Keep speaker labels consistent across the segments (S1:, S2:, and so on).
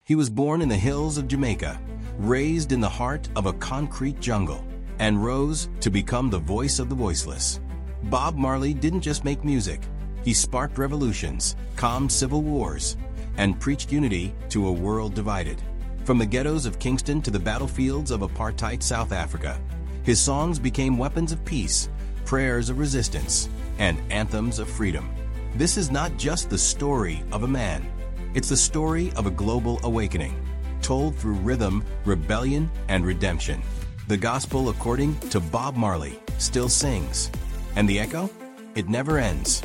S1: He was born in the hills of Jamaica, raised in the heart of a concrete jungle, and rose to become the voice of the voiceless. Bob Marley didn't just make music. He sparked revolutions, calmed civil wars, and preached unity to a world divided. From the ghettos of Kingston to the battlefields of apartheid South Africa, his songs became weapons of peace, prayers of resistance, and anthems of freedom. This is not just the story of a man. It's the story of a global awakening, told through rhythm, rebellion, and redemption. The gospel, according to Bob Marley, still sings. And the echo? It never ends.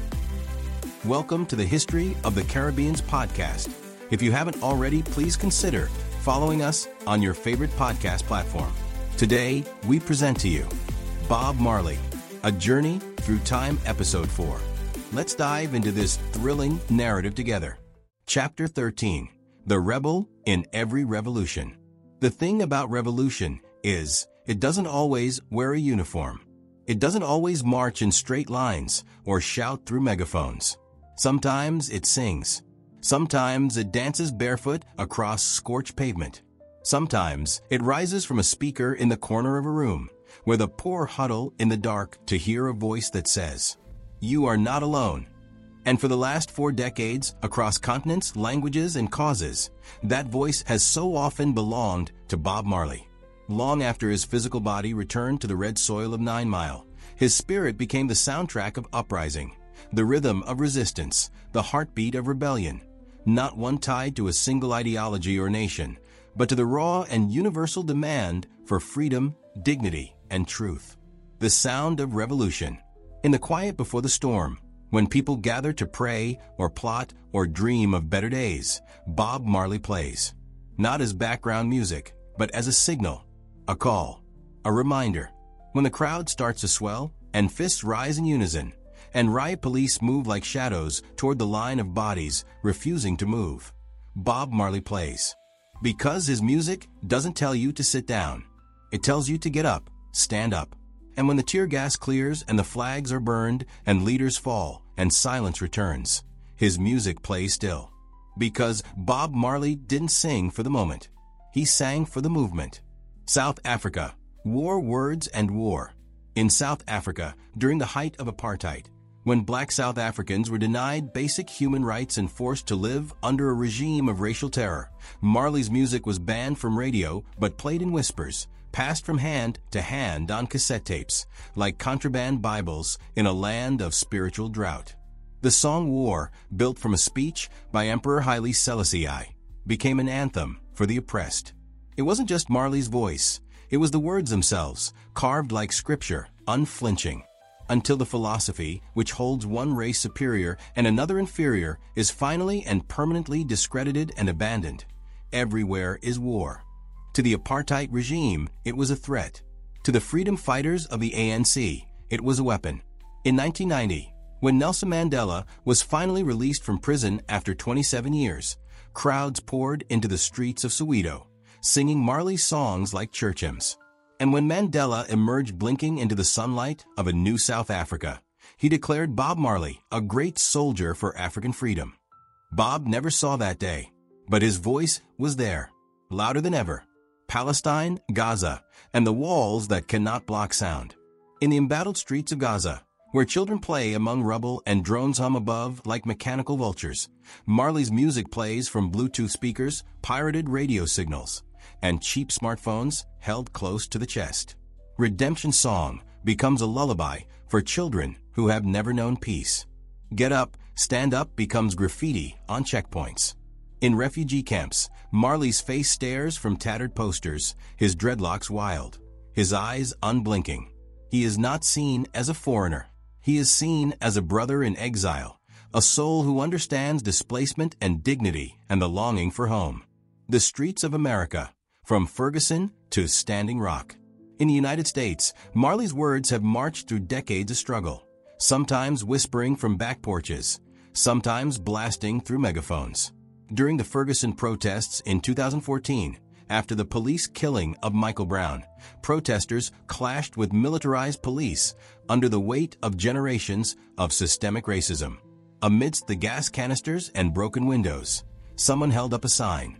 S1: Welcome to the History of the Caribbean's podcast. If you haven't already, please consider following us on your favorite podcast platform. Today, we present to you Bob Marley, A Journey Through Time, Episode 4. Let's dive into this thrilling narrative together. Chapter 13, The Rebel in Every Revolution. The thing about revolution is, it doesn't always wear a uniform. It doesn't always march in straight lines or shout through megaphones. Sometimes it sings. Sometimes it dances barefoot across scorched pavement. Sometimes it rises from a speaker in the corner of a room, where the poor huddle in the dark to hear a voice that says, "You are not alone." And for the last 4 decades, across continents, languages, and causes, that voice has so often belonged to Bob Marley. Long after his physical body returned to the red soil of 9 Mile, his spirit became the soundtrack of uprising, the rhythm of resistance, the heartbeat of rebellion, not one tied to a single ideology or nation, but to the raw and universal demand for freedom, dignity, and truth. The sound of revolution. In the quiet before the storm, when people gather to pray or plot or dream of better days, Bob Marley plays. Not as background music, but as a signal, a call, a reminder. When the crowd starts to swell and fists rise in unison, and riot police move like shadows toward the line of bodies refusing to move, Bob Marley plays. Because his music doesn't tell you to sit down. It tells you to get up, stand up. And when the tear gas clears and the flags are burned and leaders fall and silence returns, his music plays still. Because Bob Marley didn't sing for the moment. He sang for the movement. South Africa. War, words, and war. In South Africa, during the height of apartheid, when black South Africans were denied basic human rights and forced to live under a regime of racial terror, Marley's music was banned from radio but played in whispers, passed from hand to hand on cassette tapes, like contraband Bibles in a land of spiritual drought. The song War, built from a speech by Emperor Haile Selassie I, became an anthem for the oppressed. It wasn't just Marley's voice, it was the words themselves, carved like scripture, unflinching. Until the philosophy, which holds one race superior and another inferior, is finally and permanently discredited and abandoned. Everywhere is war. To the apartheid regime, it was a threat. To the freedom fighters of the ANC, it was a weapon. In 1990, when Nelson Mandela was finally released from prison after 27 years, crowds poured into the streets of Soweto, singing Marley's songs like church hymns. And when Mandela emerged blinking into the sunlight of a new South Africa, he declared Bob Marley a great soldier for African freedom. Bob never saw that day, but his voice was there, louder than ever. Palestine, Gaza, and the walls that cannot block sound. In the embattled streets of Gaza, where children play among rubble and drones hum above like mechanical vultures, Marley's music plays from Bluetooth speakers, pirated radio signals, and cheap smartphones held close to the chest. Redemption Song becomes a lullaby for children who have never known peace. Get Up, Stand Up becomes graffiti on checkpoints. In refugee camps, Marley's face stares from tattered posters, his dreadlocks wild, his eyes unblinking. He is not seen as a foreigner. He is seen as a brother in exile, a soul who understands displacement and dignity and the longing for home. The streets of America, from Ferguson to Standing Rock. In the United States, Marley's words have marched through decades of struggle, sometimes whispering from back porches, sometimes blasting through megaphones. During the Ferguson protests in 2014, after the police killing of Michael Brown, protesters clashed with militarized police under the weight of generations of systemic racism. Amidst the gas canisters and broken windows, someone held up a sign,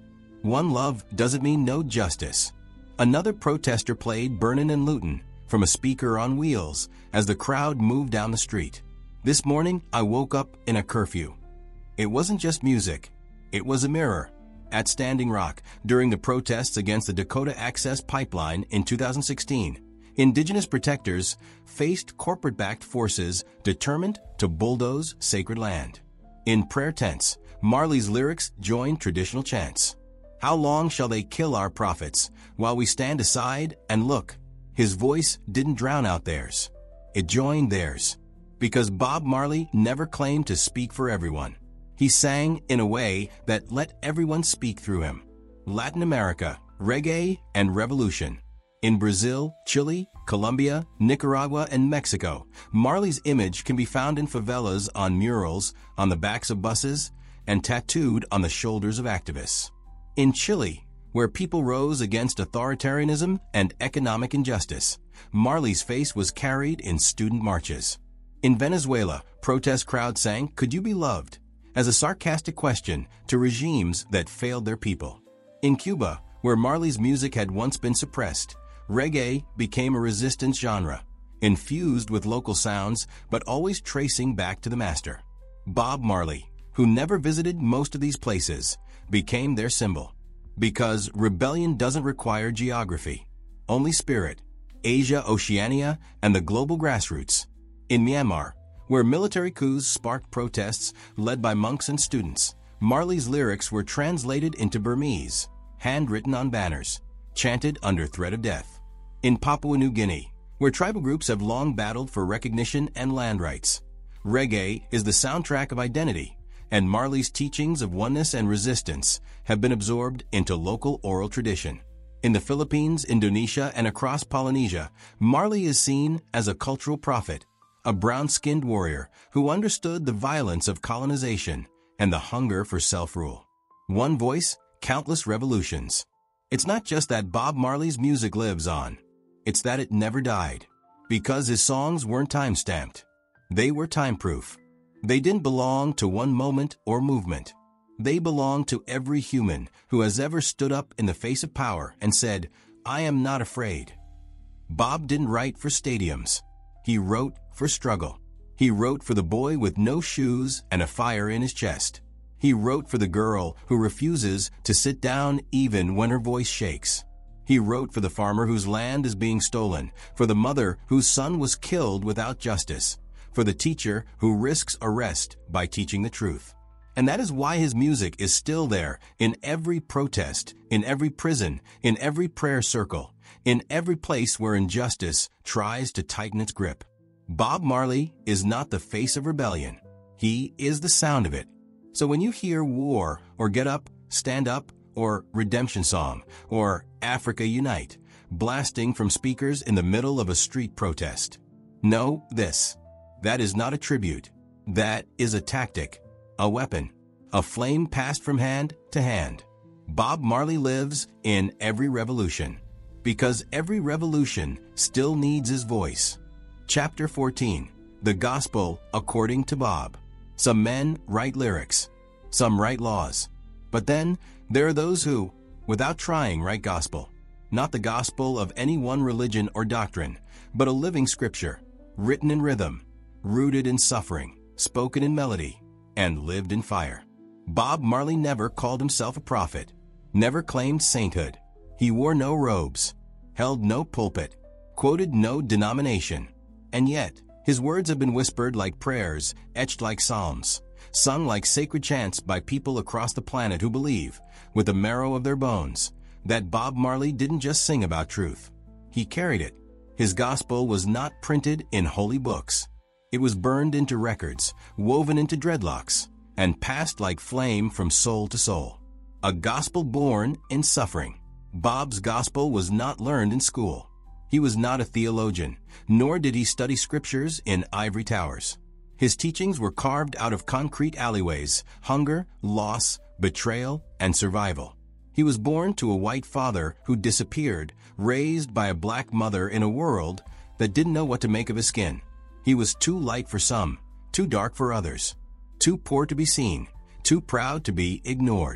S1: One love doesn't mean no justice. Another protester played Burnin' and Lootin' from a speaker on wheels as the crowd moved down the street. This morning, I woke up in a curfew. It wasn't just music. It was a mirror. At Standing Rock, during the protests against the Dakota Access Pipeline in 2016, Indigenous protectors faced corporate-backed forces determined to bulldoze sacred land. In prayer tents, Marley's lyrics joined traditional chants. How long shall they kill our prophets while we stand aside and look? His voice didn't drown out theirs. It joined theirs. Because Bob Marley never claimed to speak for everyone. He sang in a way that let everyone speak through him. Latin America, reggae, and revolution. In Brazil, Chile, Colombia, Nicaragua, and Mexico, Marley's image can be found in favelas, on murals, on the backs of buses, and tattooed on the shoulders of activists. In Chile, where people rose against authoritarianism and economic injustice, Marley's face was carried in student marches. In Venezuela, protest crowds sang "Could You Be Loved?" as a sarcastic question to regimes that failed their people. In Cuba, where Marley's music had once been suppressed, reggae became a resistance genre, infused with local sounds but always tracing back to the master. Bob Marley, who never visited most of these places, became their symbol. Because rebellion doesn't require geography, only spirit, Asia, Oceania, and the global grassroots. In Myanmar, where military coups sparked protests led by monks and students, Marley's lyrics were translated into Burmese, handwritten on banners, chanted under threat of death. In Papua New Guinea, where tribal groups have long battled for recognition and land rights, reggae is the soundtrack of identity, and Marley's teachings of oneness and resistance have been absorbed into local oral tradition. In the Philippines, Indonesia, and across Polynesia, Marley is seen as a cultural prophet, a brown-skinned warrior who understood the violence of colonization and the hunger for self-rule. One voice, countless revolutions. It's not just that Bob Marley's music lives on. It's that it never died. Because his songs weren't time-stamped. They were time-proof. They didn't belong to one moment or movement. They belong to every human who has ever stood up in the face of power and said, "I am not afraid." Bob didn't write for stadiums. He wrote for struggle. He wrote for the boy with no shoes and a fire in his chest. He wrote for the girl who refuses to sit down even when her voice shakes. He wrote for the farmer whose land is being stolen, for the mother whose son was killed without justice, for the teacher who risks arrest by teaching the truth. And that is why his music is still there in every protest, in every prison, in every prayer circle, in every place where injustice tries to tighten its grip. Bob Marley is not the face of rebellion. He is the sound of it. So when you hear War or Get Up, Stand Up, or Redemption Song, or Africa Unite, blasting from speakers in the middle of a street protest, know this. That is not a tribute. That is a tactic, a weapon, a flame passed from hand to hand. Bob Marley lives in every revolution, because every revolution still needs his voice. Chapter 14, The Gospel According to Bob. Some men write lyrics, some write laws. But then there are those who, without trying, write gospel. Not the gospel of any one religion or doctrine, but a living scripture, written in rhythm, rooted in suffering, spoken in melody, and lived in fire. Bob Marley never called himself a prophet, never claimed sainthood. He wore no robes, held no pulpit, quoted no denomination. And yet, his words have been whispered like prayers, etched like psalms, sung like sacred chants by people across the planet who believe, with the marrow of their bones, that Bob Marley didn't just sing about truth. He carried it. His gospel was not printed in holy books. It was burned into records, woven into dreadlocks, and passed like flame from soul to soul. A gospel born in suffering. Bob's gospel was not learned in school. He was not a theologian, nor did he study scriptures in ivory towers. His teachings were carved out of concrete alleyways, hunger, loss, betrayal, and survival. He was born to a white father who disappeared, raised by a black mother in a world that didn't know what to make of his skin. He was too light for some, too dark for others, too poor to be seen, too proud to be ignored.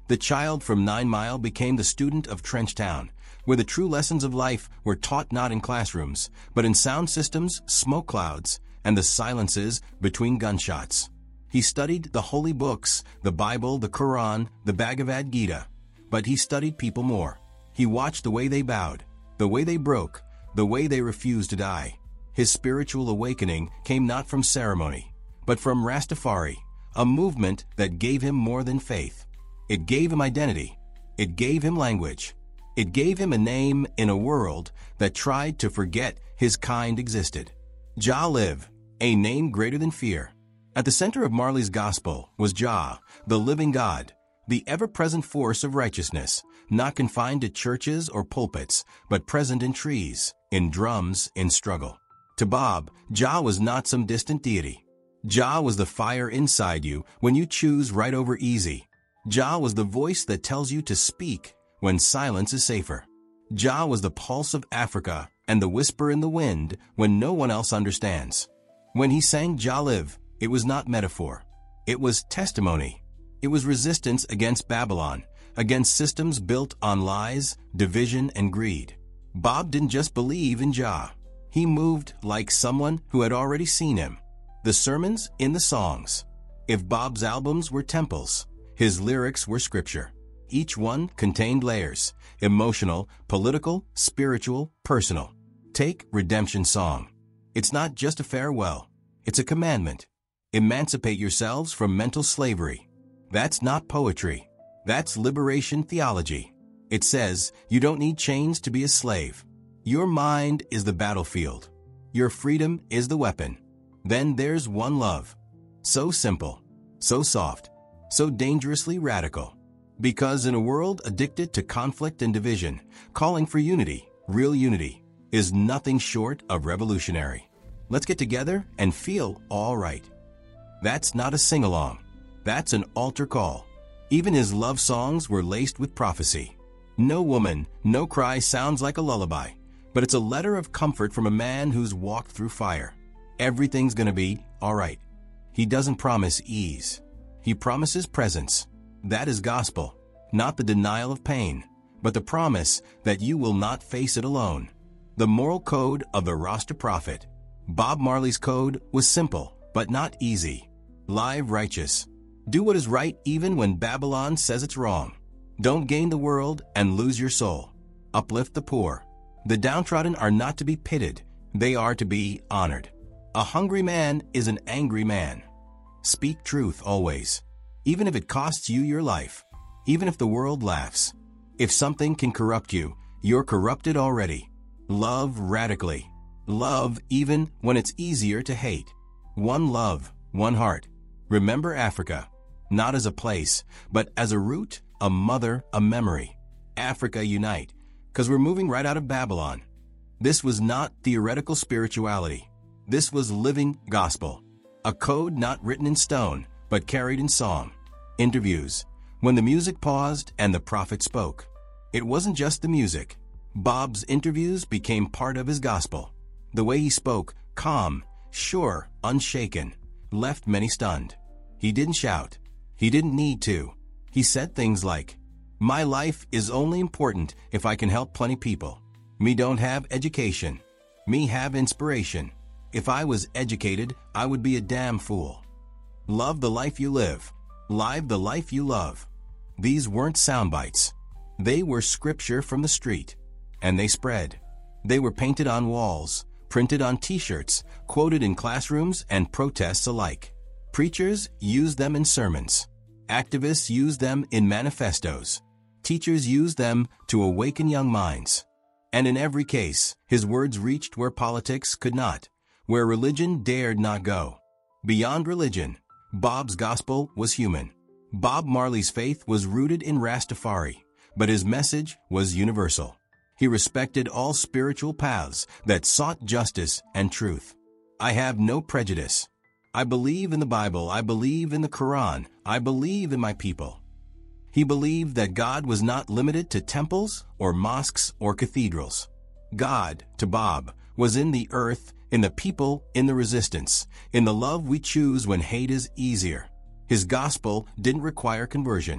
S1: The child from 9 Mile became the student of Trenchtown, where the true lessons of life were taught not in classrooms, but in sound systems, smoke clouds, and the silences between gunshots. He studied the holy books, the Bible, the Quran, the Bhagavad Gita. But he studied people more. He watched the way they bowed, the way they broke, the way they refused to die. His spiritual awakening came not from ceremony, but from Rastafari, a movement that gave him more than faith. It gave him identity. It gave him language. It gave him a name in a world that tried to forget his kind existed. Jah live, a name greater than fear. At the center of Marley's gospel was Jah, the living God, the ever-present force of righteousness, not confined to churches or pulpits, but present in trees, in drums, in struggle. To Bob, Jah was not some distant deity. Jah was the fire inside you when you choose right over easy. Jah was the voice that tells you to speak when silence is safer. Jah was the pulse of Africa and the whisper in the wind when no one else understands. When he sang Jah live, it was not metaphor. It was testimony. It was resistance against Babylon, against systems built on lies, division, and greed. Bob didn't just believe in Jah. He moved like someone who had already seen him. The sermons in the songs. If Bob's albums were temples, his lyrics were scripture. Each one contained layers: emotional, political, spiritual, personal. Take Redemption Song. It's not just a farewell. It's a commandment. Emancipate yourselves from mental slavery. That's not poetry. That's liberation theology. It says you don't need chains to be a slave. Your mind is the battlefield. Your freedom is the weapon. Then there's one love. So simple, so soft, so dangerously radical. Because in a world addicted to conflict and division, calling for unity, real unity, is nothing short of revolutionary. Let's get together and feel all right. That's not a sing-along. That's an altar call. Even his love songs were laced with prophecy. No woman, no cry sounds like a lullaby, but it's a letter of comfort from a man who's walked through fire. Everything's gonna be all right. He doesn't promise ease. He promises presence. That is gospel, not the denial of pain, but the promise that you will not face it alone. The moral code of the Rasta prophet. Bob Marley's code was simple, but not easy. Live righteous. Do what is right even when Babylon says it's wrong. Don't gain the world and lose your soul. Uplift the poor. The downtrodden are not to be pitied. They are to be honored. A hungry man is an angry man. Speak truth always. Even if it costs you your life. Even if the world laughs. If something can corrupt you, you're corrupted already. Love radically. Love even when it's easier to hate. One love, one heart. Remember Africa. Not as a place, but as a root, a mother, a memory. Africa unite, because we're moving right out of Babylon. This was not theoretical spirituality. This was living gospel. A code not written in stone, but carried in song. Interviews. When the music paused and the prophet spoke. It wasn't just the music. Bob's interviews became part of his gospel. The way he spoke, calm, sure, unshaken, left many stunned. He didn't shout. He didn't need to. He said things like, "My life is only important if I can help plenty people. Me don't have education. Me have inspiration. If I was educated, I would be a damn fool." Love the life you live. Live the life you love. These weren't sound bites. They were scripture from the street. And they spread. They were painted on walls, printed on t-shirts, quoted in classrooms and protests alike. Preachers used them in sermons. Activists used them in manifestos. Teachers used them to awaken young minds. And in every case, his words reached where politics could not, where religion dared not go. Beyond religion, Bob's gospel was human. Bob Marley's faith was rooted in Rastafari, but his message was universal. He respected all spiritual paths that sought justice and truth. I have no prejudice. I believe in the Bible. I believe in the Quran. I believe in my people. He believed that God was not limited to temples or mosques or cathedrals. God, to Bob, was in the earth, in the people, in the resistance, in the love we choose when hate is easier. His gospel didn't require conversion.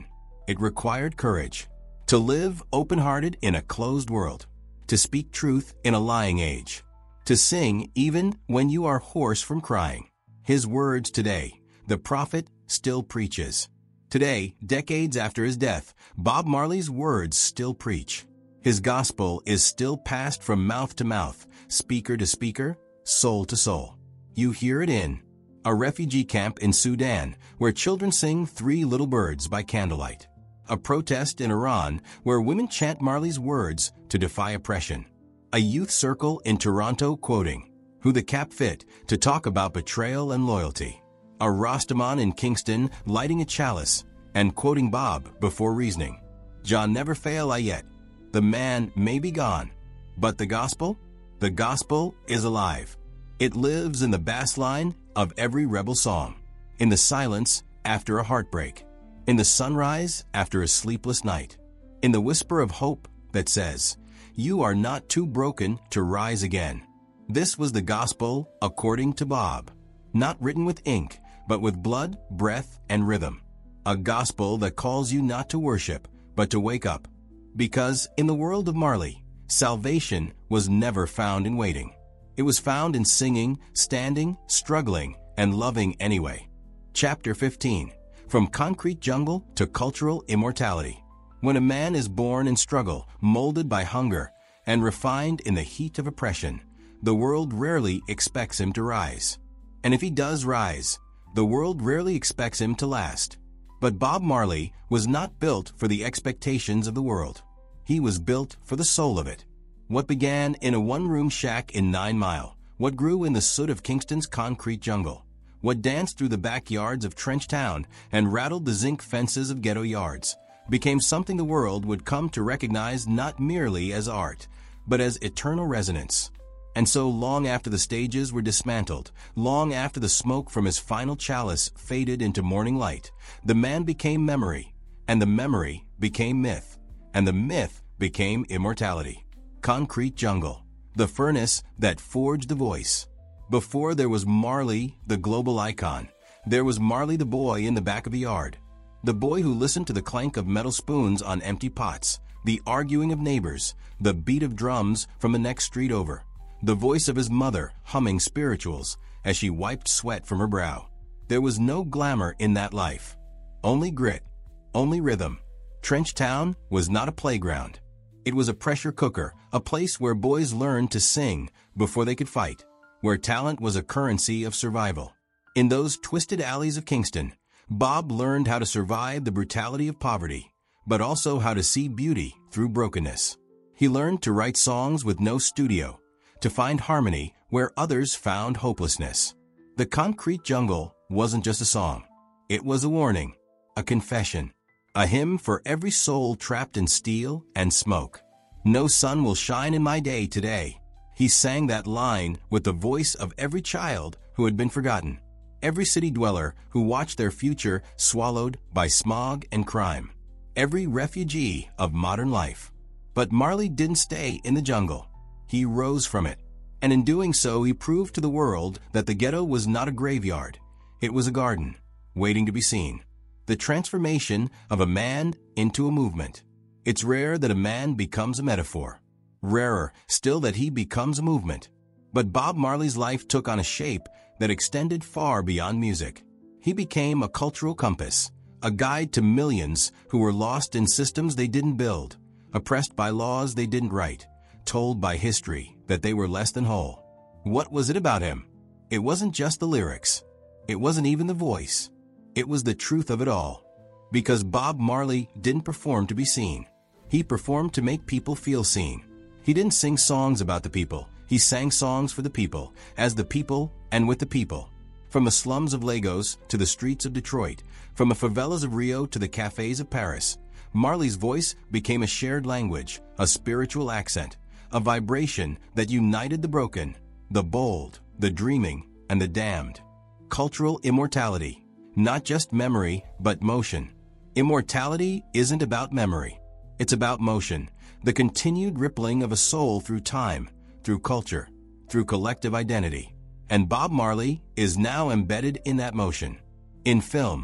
S1: It required courage. To live open-hearted in a closed world. To speak truth in a lying age. To sing even when you are hoarse from crying. His words today, the prophet still preaches. Today, decades after his death, Bob Marley's words still preach. His gospel is still passed from mouth to mouth, speaker to speaker, soul to soul. You hear it in a refugee camp in Sudan, where children sing Three Little Birds by candlelight. A protest in Iran, where women chant Marley's words to defy oppression. A youth circle in Toronto quoting Who the Cap Fit to talk about betrayal and loyalty. A Rastaman in Kingston lighting a chalice and quoting Bob before reasoning. Jah never fail I yet. The man may be gone, but the gospel is alive. It lives in the bass line of every rebel song, in the silence after a heartbreak, in the sunrise after a sleepless night, in the whisper of hope that says, you are not too broken to rise again. This was the gospel according to Bob, not written with ink, but with blood, breath, and rhythm. A gospel that calls you not to worship, but to wake up. Because in the world of Marley, salvation was never found in waiting. It was found in singing, standing, struggling, and loving anyway. Chapter 15. From Concrete Jungle to Cultural Immortality. When a man is born in struggle, molded by hunger, and refined in the heat of oppression, the world rarely expects him to rise. And if he does rise, the world rarely expects him to last. But Bob Marley was not built for the expectations of the world. He was built for the soul of it. What began in a one-room shack in 9 Mile, what grew in the soot of Kingston's concrete jungle, what danced through the backyards of Trench Town and rattled the zinc fences of ghetto yards, became something the world would come to recognize not merely as art, but as eternal resonance. And so long after the stages were dismantled, long after the smoke from his final chalice faded into morning light, the man became memory, and the memory became myth, and the myth became immortality. Concrete Jungle, the furnace that forged the voice. Before there was Marley, the global icon, there was Marley the boy in the back of the yard. The boy who listened to the clank of metal spoons on empty pots, the arguing of neighbors, the beat of drums from the next street over. The voice of his mother humming spirituals as she wiped sweat from her brow. There was no glamour in that life. Only grit, only rhythm. Trench Town was not a playground. It was a pressure cooker, a place where boys learned to sing before they could fight, where talent was a currency of survival. In those twisted alleys of Kingston, Bob learned how to survive the brutality of poverty, but also how to see beauty through brokenness. He learned to write songs with no studio, to find harmony where others found hopelessness. The Concrete Jungle wasn't just a song. It was a warning, a confession, a hymn for every soul trapped in steel and smoke. No sun will shine in my day today. He sang that line with the voice of every child who had been forgotten, every city dweller who watched their future swallowed by smog and crime, every refugee of modern life. But Marley didn't stay in the jungle. He rose from it, and in doing so he proved to the world that the ghetto was not a graveyard. It was a garden, waiting to be seen. The transformation of a man into a movement. It's rare that a man becomes a metaphor. Rarer still that he becomes a movement. But Bob Marley's life took on a shape that extended far beyond music. He became a cultural compass, a guide to millions who were lost in systems they didn't build, oppressed by laws they didn't write, told by history that they were less than whole. What was it about him? It wasn't just the lyrics. It wasn't even the voice. It was the truth of it all. Because Bob Marley didn't perform to be seen. He performed to make people feel seen. He didn't sing songs about the people. He sang songs for the people, as the people, and with the people. From the slums of Lagos to the streets of Detroit, from the favelas of Rio to the cafes of Paris, Marley's voice became a shared language, a spiritual accent, a vibration that united the broken, the bold, the dreaming, and the damned. Cultural immortality, not just memory, but motion. Immortality isn't about memory. It's about motion, the continued rippling of a soul through time, through culture, through collective identity. And Bob Marley is now embedded in that motion. In film,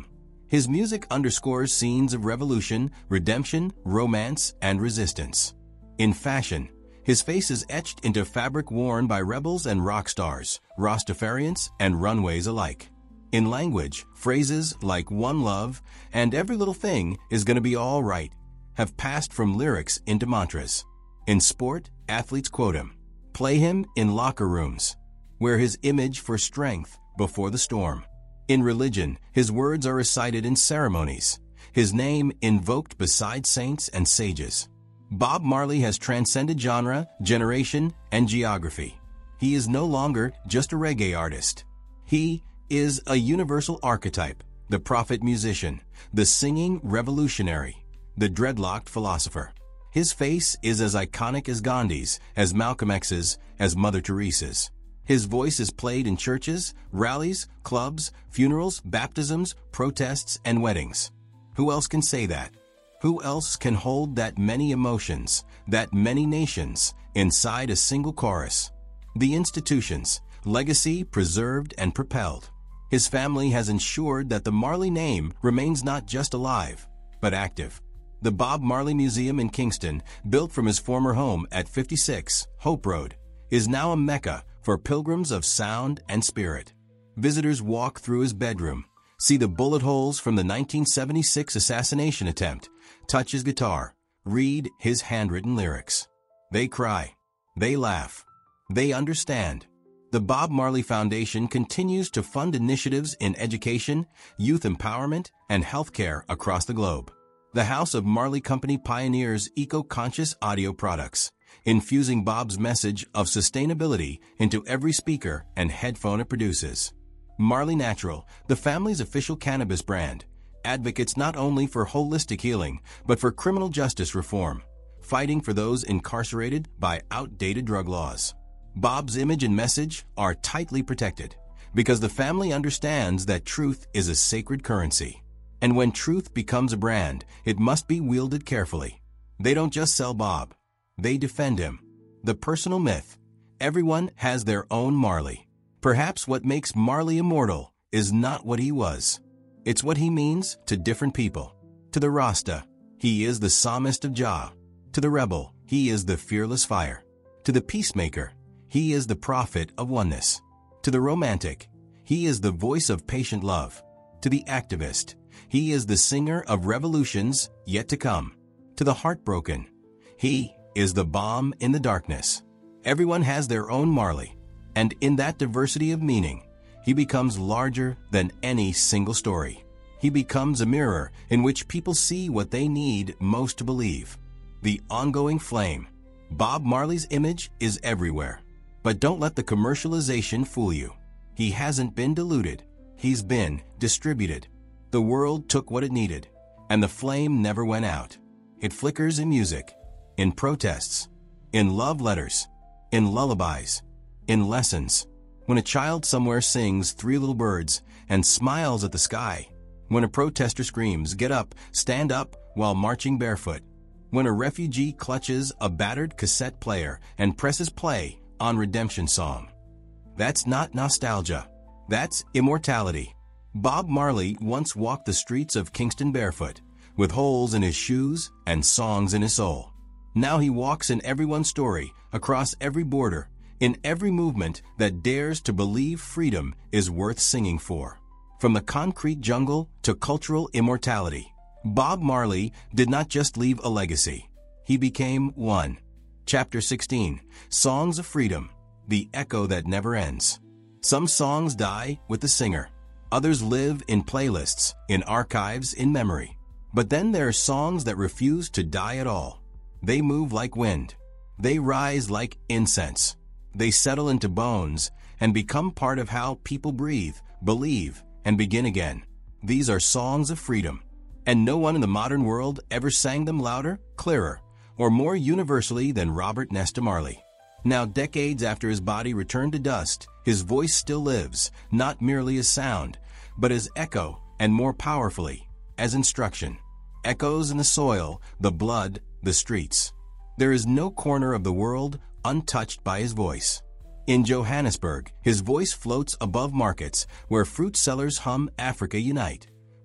S1: His music underscores scenes of revolution, redemption, romance, and resistance. In fashion, his face is etched into fabric worn by rebels and rock stars, Rastafarians and runways alike. In language, phrases like "one love" and "every little thing is gonna be all right" have passed from lyrics into mantras. In sport, athletes quote him, play him in locker rooms, wear his image for strength before the storm. In religion, his words are recited in ceremonies, his name invoked beside saints and sages. Bob Marley has transcended genre, generation, and geography. He is no longer just a reggae artist. He is a universal archetype, the prophet musician, the singing revolutionary, the dreadlocked philosopher. His face is as iconic as Gandhi's, as Malcolm X's, as Mother Teresa's. His voice is played in churches, rallies, clubs, funerals, baptisms, protests, and weddings. Who else can say that? Who else can hold that many emotions, that many nations, inside a single chorus? The institutions, legacy preserved and propelled. His family has ensured that the Marley name remains not just alive, but active. The Bob Marley Museum in Kingston, built from his former home at 56 Hope Road, is now a mecca for pilgrims of sound and spirit. Visitors walk through his bedroom, see the bullet holes from the 1976 assassination attempt, touch his guitar, read his handwritten lyrics. They cry. They laugh. They understand. The Bob Marley Foundation continues to fund initiatives in education, youth empowerment, and healthcare across the globe. The House of Marley Company pioneers eco-conscious audio products, infusing Bob's message of sustainability into every speaker and headphone it produces. Marley Natural, the family's official cannabis brand, advocates not only for holistic healing, but for criminal justice reform, fighting for those incarcerated by outdated drug laws. Bob's image and message are tightly protected because the family understands that truth is a sacred currency. And when truth becomes a brand, it must be wielded carefully. They don't just sell Bob. They defend him. The personal myth. Everyone has their own Marley. Perhaps what makes Marley immortal is not what he was. It's what he means to different people. To the Rasta, he is the psalmist of Jah. To the rebel, he is the fearless fire. To the peacemaker, he is the prophet of oneness. To the romantic, he is the voice of patient love. To the activist, he is the singer of revolutions yet to come. To the heartbroken, he is the balm in the darkness. Everyone has their own Marley, and in that diversity of meaning, he becomes larger than any single story. He becomes a mirror in which people see what they need most to believe. The ongoing flame. Bob Marley's image is everywhere. But don't let the commercialization fool you. He hasn't been diluted. He's been distributed. The world took what it needed, and the flame never went out. It flickers in music, in protests, in love letters, in lullabies, in lessons. When a child somewhere sings Three Little Birds and smiles at the sky. When a protester screams, "Get up, stand up," while marching barefoot. When a refugee clutches a battered cassette player and presses play on Redemption Song. That's not nostalgia. That's immortality. Bob Marley once walked the streets of Kingston barefoot, with holes in his shoes and songs in his soul. Now he walks in everyone's story, across every border, in every movement that dares to believe freedom is worth singing for. From the concrete jungle to cultural immortality, Bob Marley did not just leave a legacy. He became one. Chapter 16, Songs of Freedom, the echo that never ends. Some songs die with the singer. Others live in playlists, in archives, in memory. But then there are songs that refuse to die at all. They move like wind. They rise like incense. They settle into bones and become part of how people breathe, believe, and begin again. These are songs of freedom. And no one in the modern world ever sang them louder, clearer, or more universally than Robert Nesta Marley. Now, decades after his body returned to dust, his voice still lives, not merely as sound, but as echo, and more powerfully, as instruction. Echoes in the soil, the blood, the streets. There is no corner of the world untouched by his voice. In Johannesburg, his voice floats above markets where fruit sellers hum Africa Unite.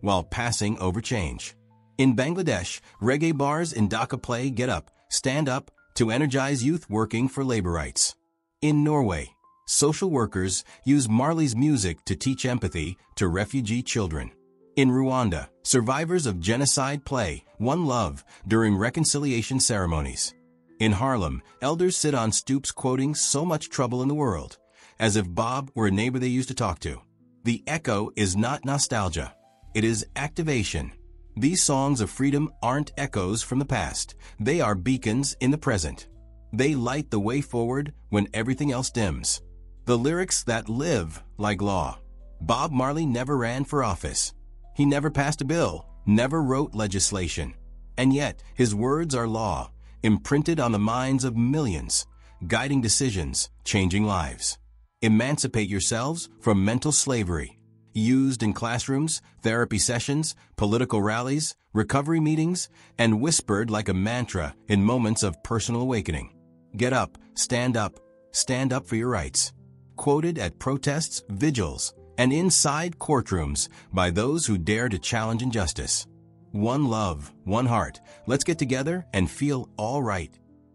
S1: while passing over change. In Bangladesh, reggae bars in Dhaka play Get Up, Stand Up to energize youth working for labor rights. In Norway, social workers use Marley's music to teach empathy to refugee children. In Rwanda, survivors of genocide play One Love during reconciliation ceremonies. In Harlem, elders sit on stoops quoting So Much Trouble in the World, as if Bob were a neighbor they used to talk to. The echo is not nostalgia. It is activation. These songs of freedom aren't echoes from the past. They are beacons in the present. They light the way forward when everything else dims. The lyrics that live like law. Bob Marley never ran for office. He never passed a bill, never wrote legislation. And yet, his words are law, imprinted on the minds of millions, guiding decisions, changing lives. Emancipate yourselves from mental slavery. Used in classrooms, therapy sessions, political rallies, recovery meetings, and whispered like a mantra in moments of personal awakening. Get up, stand up for your rights. Quoted at protests, vigils, and inside courtrooms by those who dare to challenge injustice. One love, one heart. Let's get together and feel all right.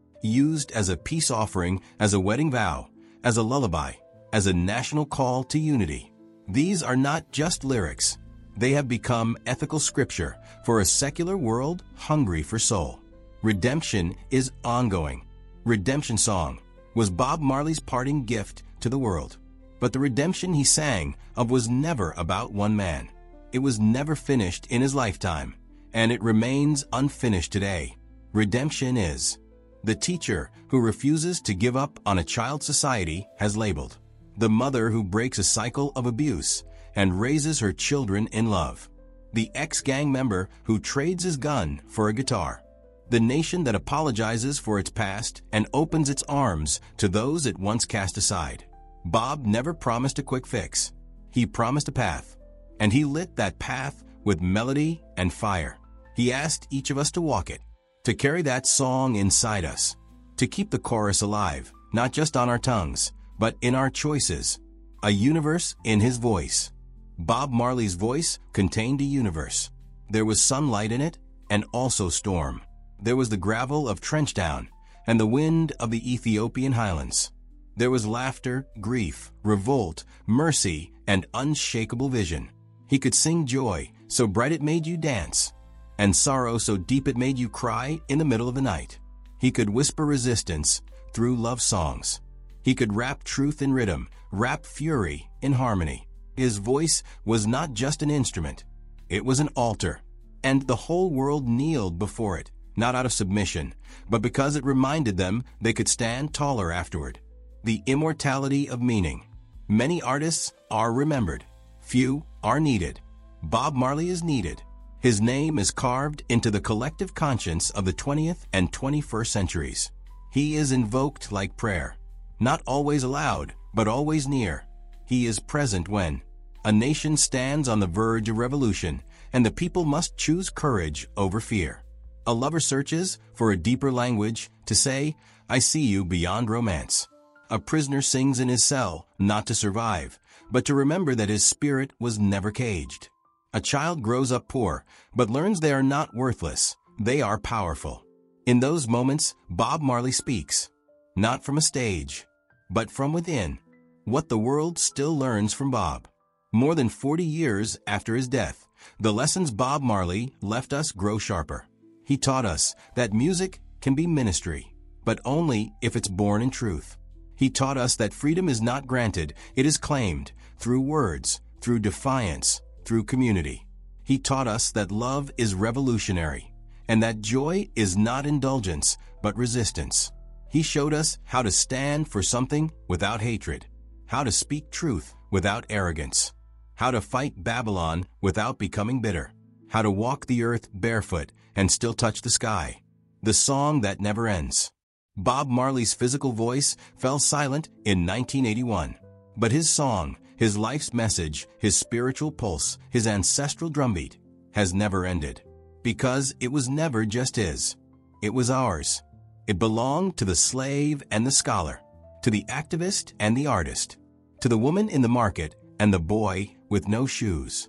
S1: Used as a peace offering, as a wedding vow, as a lullaby, as a national call to unity. These are not just lyrics. They have become ethical scripture for a secular world hungry for soul. Redemption is ongoing. Redemption Song was Bob Marley's parting gift to the world. But the redemption he sang of was never about one man. It was never finished in his lifetime, and it remains unfinished today. Redemption is the teacher who refuses to give up on a child society has labeled, the mother who breaks a cycle of abuse and raises her children in love, the ex-gang member who trades his gun for a guitar, the nation that apologizes for its past and opens its arms to those it once cast aside. Bob never promised a quick fix. He promised a path, and he lit that path with melody and fire. He asked each of us to walk it, to carry that song inside us, to keep the chorus alive, not just on our tongues, but in our choices. A universe in his voice. Bob Marley's voice contained a universe. There was sunlight in it, and also storm. There was the gravel of Trenchtown, and the wind of the Ethiopian highlands. There was laughter, grief, revolt, mercy, and unshakable vision. He could sing joy so bright it made you dance, and sorrow so deep it made you cry in the middle of the night. He could whisper resistance through love songs. He could rap truth in rhythm, rap fury in harmony. His voice was not just an instrument. It was an altar, and the whole world kneeled before it, not out of submission, but because it reminded them they could stand taller afterward. The immortality of meaning. Many artists are remembered. Few are needed. Bob Marley is needed. His name is carved into the collective conscience of the 20th and 21st centuries. He is invoked like prayer. Not always aloud, but always near. He is present when a nation stands on the verge of revolution, and the people must choose courage over fear. A lover searches for a deeper language to say, I see you beyond romance. A prisoner sings in his cell, not to survive, but to remember that his spirit was never caged. A child grows up poor, but learns they are not worthless. They are powerful. In those moments, Bob Marley speaks, not from a stage, but from within. What the world still learns from Bob. More than 40 years after his death, the lessons Bob Marley left us grow sharper. He taught us that music can be ministry, but only if it's born in truth. He taught us that freedom is not granted, it is claimed, through words, through defiance, through community. He taught us that love is revolutionary, and that joy is not indulgence, but resistance. He showed us how to stand for something without hatred, how to speak truth without arrogance, how to fight Babylon without becoming bitter, how to walk the earth barefoot and still touch the sky. The song that never ends. Bob Marley's physical voice fell silent in 1981, but his song, his life's message, his spiritual pulse, his ancestral drumbeat, has never ended. Because it was never just his. It was ours. It belonged to the slave and the scholar, to the activist and the artist, to the woman in the market and the boy with no shoes,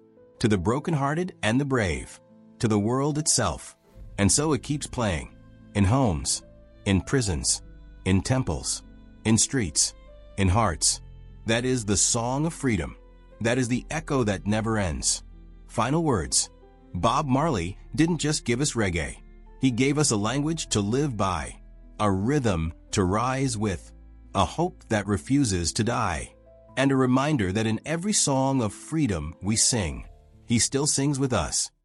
S1: to the brokenhearted and the brave, to the world itself. And so it keeps playing, in homes, in prisons, in temples, in streets, in hearts. That is the song of freedom. That is the echo that never ends. Final words. Bob Marley didn't just give us reggae. He gave us a language to live by, a rhythm to rise with, a hope that refuses to die, and a reminder that in every song of freedom we sing, he still sings with us.